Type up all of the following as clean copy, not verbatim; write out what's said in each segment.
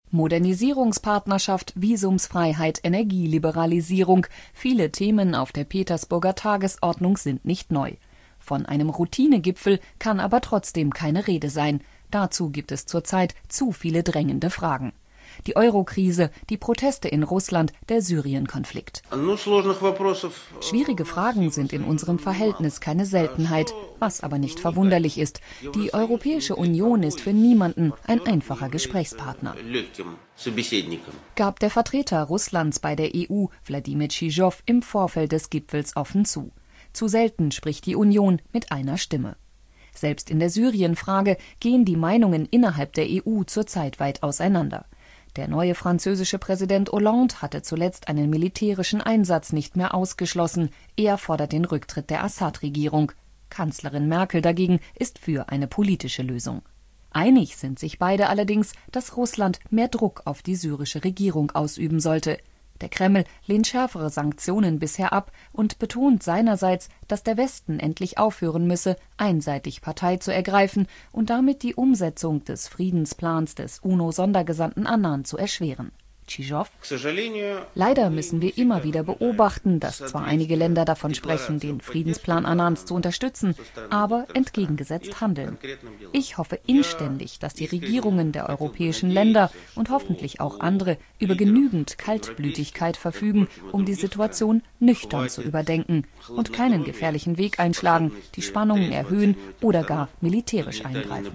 Modernisierungspartnerschaft, Visumsfreiheit, Energieliberalisierung. Viele Themen auf der Petersburger Tagesordnung sind nicht neu. Von einem Routinegipfel kann aber trotzdem keine Rede sein. Dazu gibt es zurzeit zu viele drängende Fragen. Die Euro-Krise, die Proteste in Russland, der Syrien-Konflikt. Schwierige Fragen sind in unserem Verhältnis keine Seltenheit, was aber nicht verwunderlich ist. Die Europäische Union ist für niemanden ein einfacher Gesprächspartner, gab der Vertreter Russlands bei der EU, Wladimir Tschischow, im Vorfeld des Gipfels offen zu. Zu selten spricht die Union mit einer Stimme. Selbst in der Syrien-Frage gehen die Meinungen innerhalb der EU zurzeit weit auseinander. Der neue französische Präsident Hollande hatte zuletzt einen militärischen Einsatz nicht mehr ausgeschlossen. Er fordert den Rücktritt der Assad-Regierung. Kanzlerin Merkel dagegen ist für eine politische Lösung. Einig sind sich beide allerdings, dass Russland mehr Druck auf die syrische Regierung ausüben sollte. Der Kreml lehnt schärfere Sanktionen bisher ab und betont seinerseits, dass der Westen endlich aufhören müsse, einseitig Partei zu ergreifen und damit die Umsetzung des Friedensplans des UNO-Sondergesandten Annan zu erschweren. Tschischow: Leider müssen wir immer wieder beobachten, dass zwar einige Länder davon sprechen, den Friedensplan Annans zu unterstützen, aber entgegengesetzt handeln. Ich hoffe inständig, dass die Regierungen der europäischen Länder und hoffentlich auch andere über genügend Kaltblütigkeit verfügen, um die Situation nüchtern zu überdenken und keinen gefährlichen Weg einschlagen, die Spannungen erhöhen oder gar militärisch eingreifen.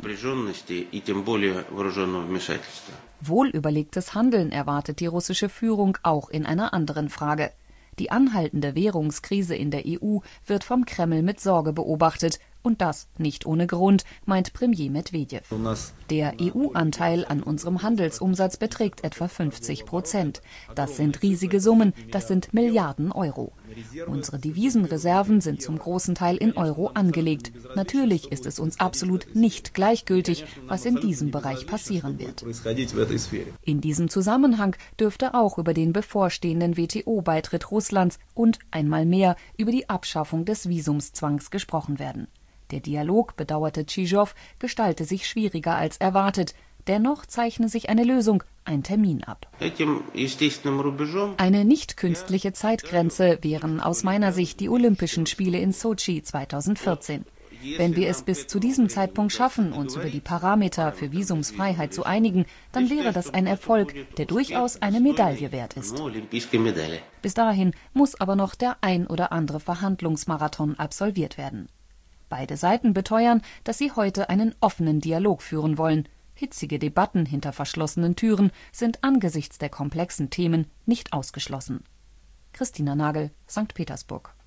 Wohlüberlegtes Handeln erwartet die russische Führung auch in einer anderen Frage. Die anhaltende Währungskrise in der EU wird vom Kreml mit Sorge beobachtet. Und das nicht ohne Grund, meint Premier Medwedew. Der EU-Anteil an unserem Handelsumsatz beträgt etwa 50%. Das sind riesige Summen, das sind Milliarden Euro. Unsere Devisenreserven sind zum großen Teil in Euro angelegt. Natürlich ist es uns absolut nicht gleichgültig, was in diesem Bereich passieren wird. In diesem Zusammenhang dürfte auch über den bevorstehenden WTO-Beitritt Russlands und einmal mehr über die Abschaffung des Visumszwangs gesprochen werden. Der Dialog, bedauerte Tschischow, gestalte sich schwieriger als erwartet. Dennoch zeichne sich eine Lösung, ein Termin ab. Eine nicht künstliche Zeitgrenze wären aus meiner Sicht die Olympischen Spiele in Sotschi 2014. Wenn wir es bis zu diesem Zeitpunkt schaffen, uns über die Parameter für Visumsfreiheit zu einigen, dann wäre das ein Erfolg, der durchaus eine Medaille wert ist. Bis dahin muss aber noch der ein oder andere Verhandlungsmarathon absolviert werden. Beide Seiten beteuern, dass sie heute einen offenen Dialog führen wollen. Hitzige Debatten hinter verschlossenen Türen sind angesichts der komplexen Themen nicht ausgeschlossen. Christina Nagel, St. Petersburg.